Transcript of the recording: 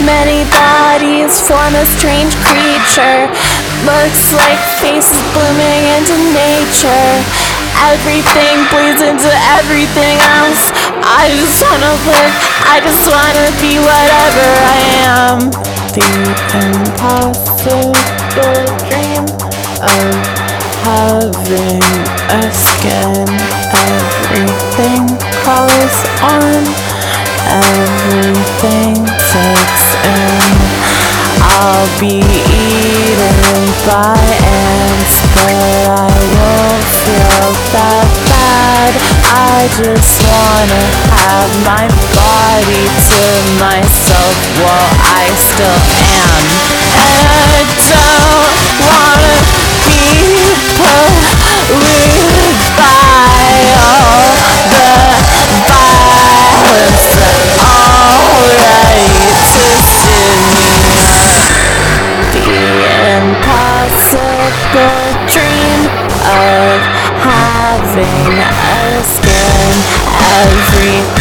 Many bodies form a strange creature. Looks like faces blooming into nature. Everything bleeds into everything else. I just wanna live, I just wanna be whatever I am. The impossible dream of having a skin. Everything crawls on, everything takes in. I'll be eaten by ants, but I won't feel that bad. I just wanna have my body to myself while I still am. And I don't wanna be polluted by all the violence that already twisted me. The impossible dream of having a skin. Everything